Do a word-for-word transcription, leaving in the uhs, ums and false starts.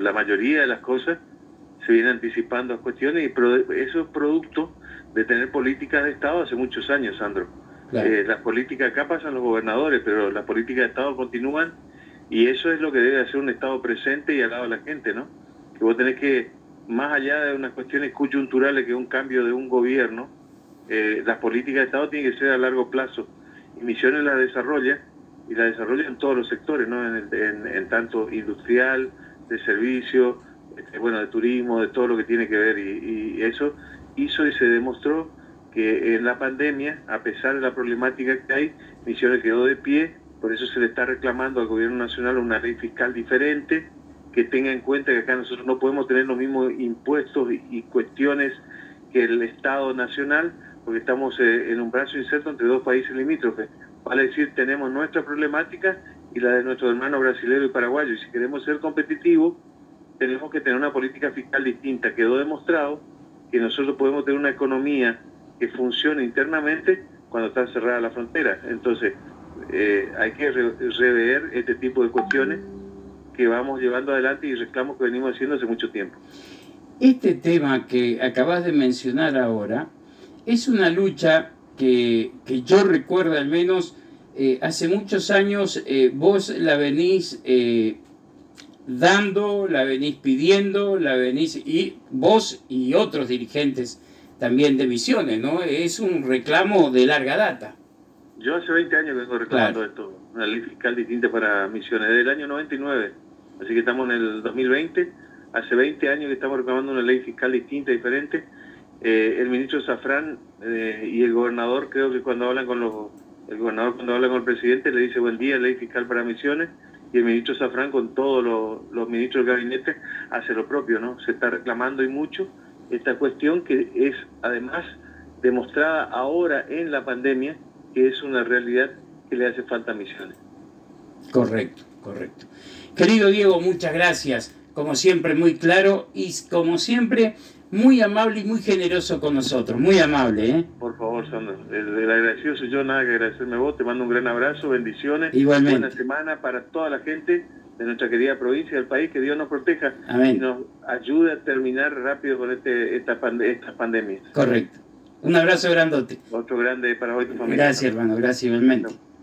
la mayoría de las cosas se viene anticipando a cuestiones, y pro, eso es producto de tener políticas de Estado hace muchos años, Sandro. Claro. Eh, las políticas acá pasan los gobernadores, pero las políticas de Estado continúan, y eso es lo que debe hacer un Estado presente y al lado de la gente, ¿no? Que vos tenés que, más allá de unas cuestiones coyunturales, que es un cambio de un gobierno, eh, las políticas de Estado tienen que ser a largo plazo, y Misiones las desarrolla, y las desarrolla en todos los sectores, ¿no? En, el, en, en tanto industrial, de servicio, este, bueno, de turismo, de todo lo que tiene que ver, y, y eso hizo y se demostró que en la pandemia, a pesar de la problemática que hay, Misiones quedó de pie. Por eso se le está reclamando al gobierno nacional una ley fiscal diferente, que tenga en cuenta que acá nosotros no podemos tener los mismos impuestos y, y cuestiones que el Estado nacional, porque estamos eh, en un brazo inserto entre dos países limítrofes. Vale decir, tenemos nuestra problemática y la de nuestros hermanos brasileños y paraguayos, y si queremos ser competitivos, tenemos que tener una política fiscal distinta. Quedó demostrado que nosotros podemos tener una economía que funcione internamente cuando está cerrada la frontera. Entonces, eh, hay que re rever este tipo de cuestiones que vamos llevando adelante y reclamos que venimos haciendo hace mucho tiempo. Este tema que acabas de mencionar ahora es una lucha que, que yo recuerdo al menos eh, hace muchos años eh, vos la venís eh, dando, la venís pidiendo, la venís, y vos y otros dirigentes también de Misiones, ¿no? Es un reclamo de larga data. Yo hace veinte años que vengo reclamando claro. esto, una ley fiscal distinta para Misiones, desde el año noventa y nueve, así que estamos en el dos mil veinte, hace veinte años que estamos reclamando una ley fiscal distinta, diferente. Eh, el ministro Zafrán eh, y el gobernador, creo que cuando hablan con los, el gobernador cuando habla con el presidente le dice buen día, ley fiscal para Misiones, y el ministro Zafrán con todos los, los ministros del gabinete hace lo propio, ¿no? Se está reclamando y mucho esta cuestión, que es además demostrada ahora en la pandemia, que es una realidad que le hace falta a Misiones. Correcto, correcto. Querido Diego, muchas gracias. Como siempre, muy claro y como siempre, muy amable y muy generoso con nosotros. Muy amable, ¿eh? Por favor, Sandro. El, el agradecido soy yo, nada que agradecerme a vos. Te mando un gran abrazo, bendiciones. Igualmente. Buena semana para toda la gente de nuestra querida provincia, del país. Que Dios nos proteja. Amén. Y nos ayude a terminar rápido con este, esta pande estas pandemias. Correcto. Un abrazo grandote. Otro grande para hoy tu familia. Gracias, hermano. Gracias igualmente.